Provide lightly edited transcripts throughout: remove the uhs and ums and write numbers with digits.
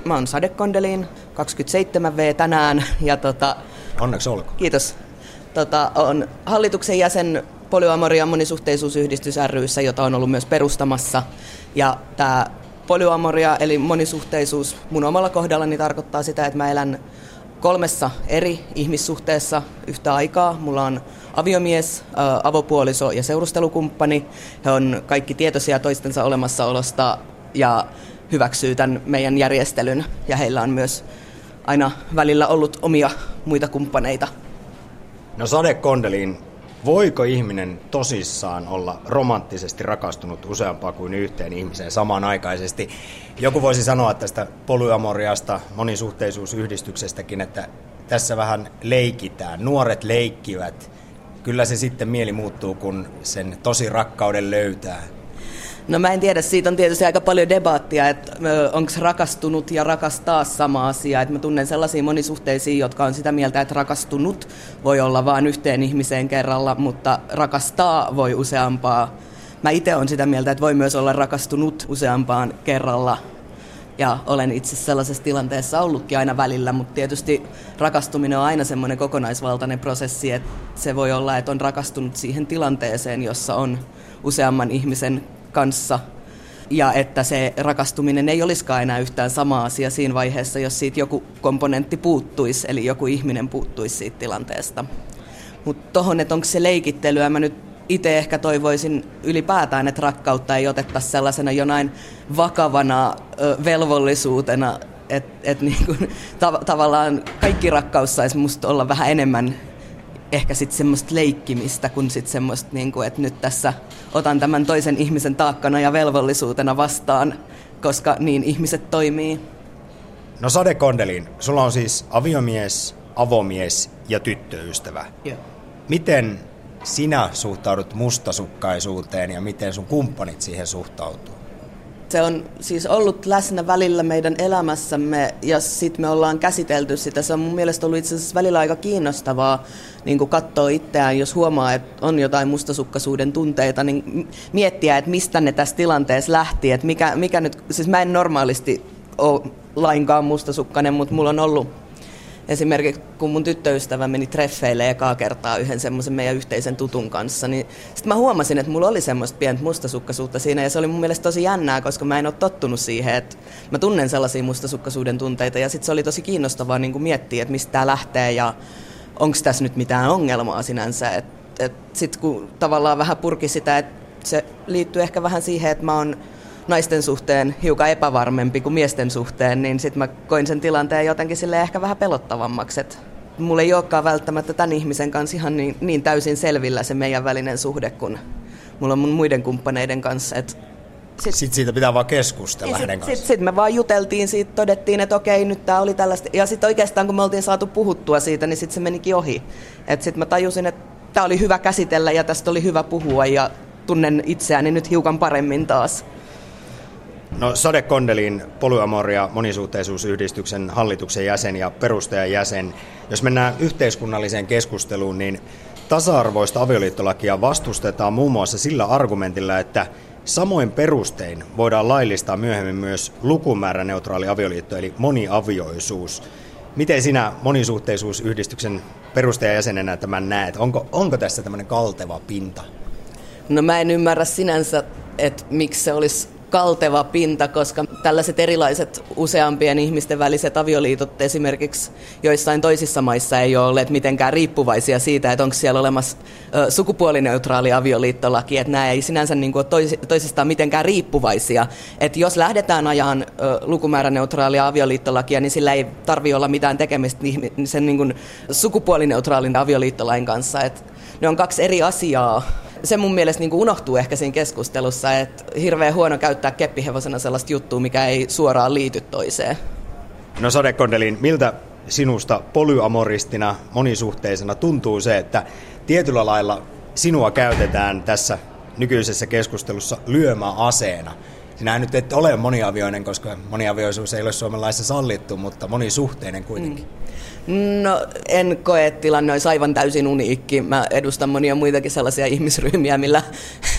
Mä oon Sade Kondelin, 27V tänään. Ja onneksi olkoon. Kiitos. On hallituksen jäsen Polyamoria monisuhteisuusyhdistys ry:ssä, jota on ollut myös perustamassa. Ja tämä polyamoria eli monisuhteisuus mun omalla kohdallani tarkoittaa sitä, että mä elän 3 eri ihmissuhteessa yhtä aikaa. Mulla on aviomies, avopuoliso ja seurustelukumppani. He on kaikki tietoisia toistensa olemassaolosta ja hyväksyy tämän meidän järjestelyn. Ja heillä on myös aina välillä ollut omia muita kumppaneita. No Sade Kondelin, voiko ihminen tosissaan olla romanttisesti rakastunut useampaa kuin yhteen ihmiseen samanaikaisesti? Joku voisi sanoa tästä polyamoriasta, monisuhteisuusyhdistyksestäkin, että tässä vähän leikitään. Nuoret leikkivät. Kyllä se sitten mieli muuttuu, kun sen tosi rakkauden löytää. No mä en tiedä, siitä on tietysti aika paljon debaattia, että onko rakastunut ja rakastaa sama asia. Että mä tunnen sellaisia monisuhteisia, jotka on sitä mieltä, että rakastunut voi olla vain yhteen ihmiseen kerralla, mutta rakastaa voi useampaa. Mä itse olen sitä mieltä, että voi myös olla rakastunut useampaan kerralla. Ja olen itse sellaisessa tilanteessa ollutkin aina välillä, mutta tietysti rakastuminen on aina semmoinen kokonaisvaltainen prosessi, että se voi olla, että on rakastunut siihen tilanteeseen, jossa on useamman ihmisen kanssa, ja että se rakastuminen ei olisikaan enää yhtään sama asia siinä vaiheessa, jos siitä joku komponentti puuttuisi, eli joku ihminen puuttuisi siitä tilanteesta. Mutta tohon, että onko se leikittelyä, mä nyt itse ehkä toivoisin ylipäätään, että rakkautta ei otettaisi sellaisena jonain vakavana velvollisuutena, että niinku, tavallaan kaikki rakkaus saisi musta olla vähän enemmän ehkä sitten semmoista leikkimistä kuin sitten semmoista, niinku, että nyt tässä otan tämän toisen ihmisen taakkana ja velvollisuutena vastaan, koska niin ihmiset toimii. No Sade Kondelin, sulla on siis aviomies, avomies ja tyttöystävä. Joo. Miten sinä suhtaudut mustasukkaisuuteen ja miten sun kumppanit siihen suhtautuu? Se on siis ollut läsnä välillä meidän elämässämme ja sitten me ollaan käsitelty sitä. Se on mun mielestä ollut itse asiassa välillä aika kiinnostavaa niin katsoa itseään, jos huomaa, että on jotain mustasukkaisuuden tunteita, niin miettiä, että mistä ne tässä tilanteessa lähti. Että mikä nyt, siis mä en normaalisti ole lainkaan mustasukkainen, mutta mulla on ollut esimerkiksi kun mun tyttöystävä meni treffeille ekaa kertaa yhden semmoisen meidän yhteisen tutun kanssa, niin sitten mä huomasin, että mulla oli semmoista pientä mustasukkaisuutta siinä, ja se oli mun mielestä tosi jännää, koska mä en ole tottunut siihen, että mä tunnen sellaisia mustasukkaisuuden tunteita, ja sitten se oli tosi kiinnostavaa niin kuin miettiä, että mistä tää lähtee, ja onko tässä nyt mitään ongelmaa sinänsä. Sitten kun tavallaan vähän purki sitä, että se liittyy ehkä vähän siihen, että mä oon naisten suhteen hiukan epävarmempi kuin miesten suhteen, niin sitten mä koin sen tilanteen jotenkin sille ehkä vähän pelottavammaksi. Et mulla ei olekaan välttämättä tämän ihmisen kanssa ihan niin täysin selvillä se meidän välinen suhde, kun mulla on mun muiden kumppaneiden kanssa. Sitten siitä pitää vaan keskustella hänen kanssaan. Sitten me vaan juteltiin siitä, todettiin, että okei, nyt tää oli tällaista. Ja sitten oikeastaan kun me oltiin saatu puhuttua siitä, niin sitten se menikin ohi. Sitten mä tajusin, että tää oli hyvä käsitellä ja tästä oli hyvä puhua ja tunnen itseäni nyt hiukan paremmin taas. No Sade Kondelin, Polyamoria monisuhteisuusyhdistyksen hallituksen jäsen ja perustajajäsen. Jos mennään yhteiskunnalliseen keskusteluun, niin tasa-arvoista avioliittolakia vastustetaan muun muassa sillä argumentilla, että samoin perustein voidaan laillistaa myöhemmin myös lukumääräneutraali avioliitto, eli moniavioisuus. Miten sinä monisuhteisuusyhdistyksen perustajajäsenenä tämän näet? Onko tässä tämmöinen kalteva pinta? No mä en ymmärrä sinänsä, että miksi se olisi kalteva pinta, koska tällaiset erilaiset useampien ihmisten väliset avioliitot esimerkiksi joissain toisissa maissa ei ole olleet mitenkään riippuvaisia siitä, että onko siellä olemassa sukupuolineutraali avioliittolaki, että nämä ei sinänsä niin kuin ole toisistaan mitenkään riippuvaisia. Että jos lähdetään ajan lukumääräneutraalia avioliittolakia, niin sillä ei tarvitse olla mitään tekemistä sen niin kuin sukupuolineutraalin avioliittolain kanssa. Että ne on 2 eri asiaa. Se mun mielestä niin kuin unohtuu ehkä siinä keskustelussa, että hirveän huono käyttää keppihevosena sellaista juttua, mikä ei suoraan liity toiseen. No Sade Kondelin, miltä sinusta polyamoristina, monisuhteisena tuntuu se, että tietyllä lailla sinua käytetään tässä nykyisessä keskustelussa lyömäaseena? Sinähän nyt et ole moniavioinen, koska moniavioisuus ei ole Suomen laissa sallittu, mutta monisuhteinen kuitenkin. No en koe, että tilanne olisi aivan täysin uniikki. Mä edustan monia muitakin sellaisia ihmisryhmiä, millä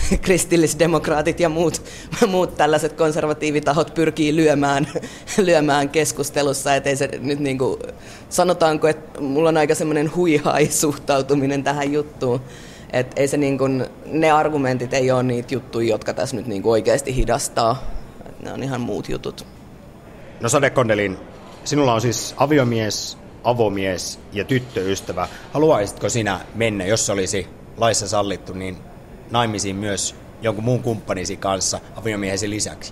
kristillisdemokraatit ja muut tällaiset konservatiivitahot pyrkii lyömään keskustelussa, että ei se nyt niin kuin, sanotaanko, että mulla on aika semmoinen huihai-suhtautuminen tähän juttuun, että ei se niin kuin, ne argumentit ei ole niitä juttuja, jotka tässä nyt niin kuin oikeasti hidastaa, ne on ihan muut jutut. No Sade Kondelin, sinulla on siis aviomies, avomies ja tyttöystävä. Haluaisitko sinä mennä, jos olisi laissa sallittu, niin naimisiin myös jonkun muun kumppanisi kanssa aviomiehesi lisäksi?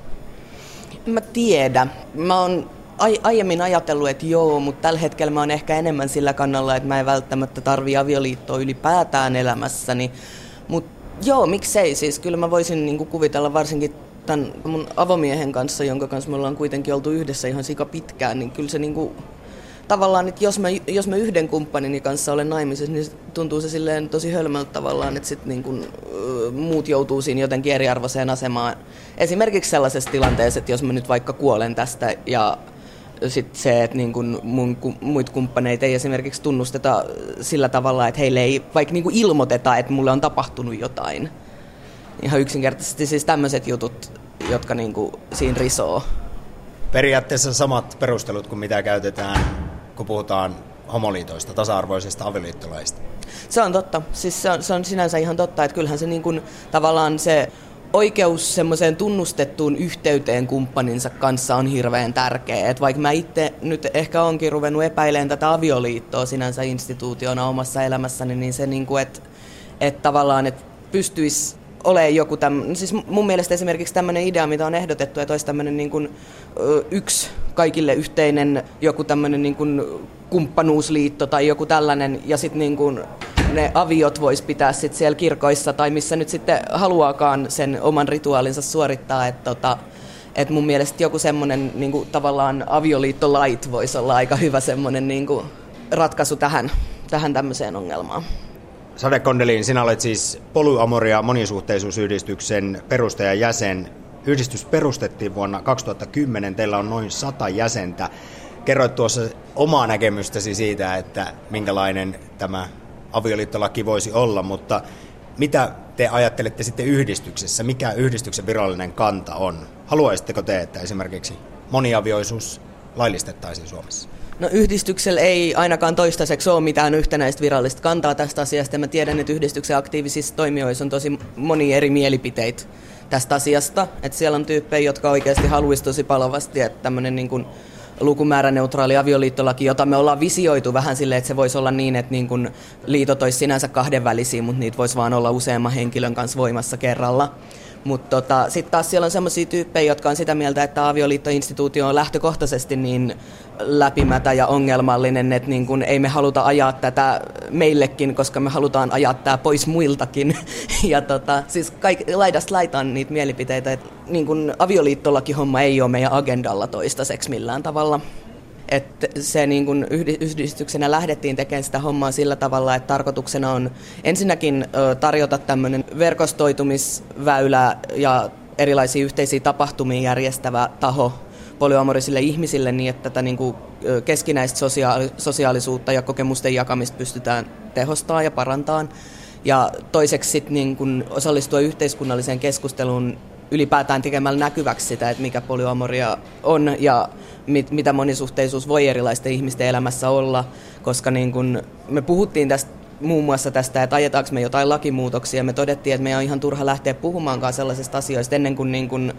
Mä tiedän. Mä oon aiemmin ajatellut, että joo, mutta tällä hetkellä mä oon ehkä enemmän sillä kannalla, että mä en välttämättä tarvii avioliittoa ylipäätään elämässäni. Mutta joo, miksei siis. Kyllä mä voisin niinku kuvitella varsinkin tämän mun avomiehen kanssa, jonka kanssa me ollaan kuitenkin oltu yhdessä ihan sika pitkään, niin kyllä se niinku tavallaan, että jos mä yhden kumppanini kanssa olen naimisessa, niin tuntuu se silleen tosi hölmöltä tavallaan, että sit niin kun, muut joutuu siinä jotenkin eriarvoiseen asemaan. Esimerkiksi sellaisessa tilanteessa, että jos mä nyt vaikka kuolen tästä ja sitten se, että niin kun muita kumppaneita ei esimerkiksi tunnusteta sillä tavalla, että heille ei vaikka niin kun ilmoiteta, että mulle on tapahtunut jotain. Ihan yksinkertaisesti siis tämmöiset jutut, jotka niin kun siinä risoo. Periaatteessa samat perustelut kuin mitä käytetään, kun puhutaan homoliitoista, tasa-arvoisista avioliittolaista. Se on totta. Siis se on sinänsä ihan totta, että kyllähän se niin kuin, tavallaan se oikeus semmoiseen tunnustettuun yhteyteen kumppaninsa kanssa on hirveän tärkeä. Et vaikka mä itse nyt ehkä onkin ruvennut epäilemään tätä avioliittoa sinänsä instituutiona omassa elämässäni, niin se niin kuin, että tavallaan, että pystyisi olemaan joku tämmöinen, siis mun mielestä esimerkiksi tämmöinen idea, mitä on ehdotettu, että olisi tämmöinen niin kuin yksi kaikille yhteinen joku tämmöinen niin kuin kumppanuusliitto tai joku tällainen, ja sitten niin kuin ne aviot vois pitää sitten siellä kirkoissa tai missä nyt sitten haluaakaan sen oman rituaalinsa suorittaa, että mun mielestä joku semmoinen niin kuin tavallaan avioliittolait voisi olla aika hyvä semmoinen niin kuin ratkaisu tähän tämmöiseen ongelmaan. Sade Kondelin, sinä olet siis Polyamoria monisuhteisuusyhdistyksen perustajajäsen. Yhdistys perustettiin vuonna 2010, teillä on noin 100 jäsentä. Kerroit tuossa omaa näkemystäsi siitä, että minkälainen tämä avioliittolaki voisi olla, mutta mitä te ajattelette sitten yhdistyksessä? Mikä yhdistyksen virallinen kanta on? Haluaisitteko te, että esimerkiksi moniavioisuus laillistettaisiin Suomessa? No yhdistyksellä ei ainakaan toistaiseksi ole mitään yhtenäistä virallista kantaa tästä asiasta. Mä tiedän, että yhdistyksen aktiivisissa toimijoissa on tosi monia eri mielipiteitä tästä asiasta. Että siellä on tyyppejä, jotka oikeasti haluaisi tosi palavasti, että tämmöinen niin kuin lukumääräneutraali avioliittolaki, jota me ollaan visioitu vähän silleen, että se voisi olla niin, että niin kuin liitot olisi sinänsä kahdenvälisiä, mutta niitä voisi vaan olla useamman henkilön kanssa voimassa kerralla. Mutta sitten taas siellä on sellaisia tyyppejä, jotka on sitä mieltä, että avioliittoinstituutio on lähtökohtaisesti niin läpimätä ja ongelmallinen, että niin kun ei me haluta ajaa tätä meillekin, koska me halutaan ajaa tämä pois muiltakin. Ja siis laidasta laitaan niitä mielipiteitä, että niin kun avioliittolaki-homma ei ole meidän agendalla toistaiseksi millään tavalla. Että se niin kun yhdistyksenä lähdettiin tekemään sitä hommaa sillä tavalla, että tarkoituksena on ensinnäkin tarjota tämmöinen verkostoitumisväylä ja erilaisia yhteisiä tapahtumia järjestävä taho polyamorisille ihmisille niin, että tätä niin kuin keskinäistä sosiaalisuutta ja kokemusten jakamista pystytään tehostamaan ja parantamaan. Ja toiseksi sitten niin kuin osallistua yhteiskunnalliseen keskusteluun ylipäätään tekemällä näkyväksi sitä, että mikä polyamoria on ja mitä monisuhteisuus voi erilaisten ihmisten elämässä olla, koska niin kun me puhuttiin tästä, muun muassa tästä, että ajetaanko me jotain lakimuutoksia, me todettiin, että meidän on ihan turha lähteä puhumaankaan sellaisista asioista ennen kuin,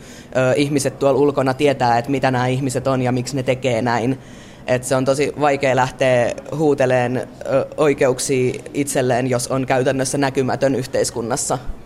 ihmiset tuolla ulkona tietää, että mitä nämä ihmiset on ja miksi ne tekee näin. Että se on tosi vaikea lähteä huuteleen oikeuksia itselleen, jos on käytännössä näkymätön yhteiskunnassa.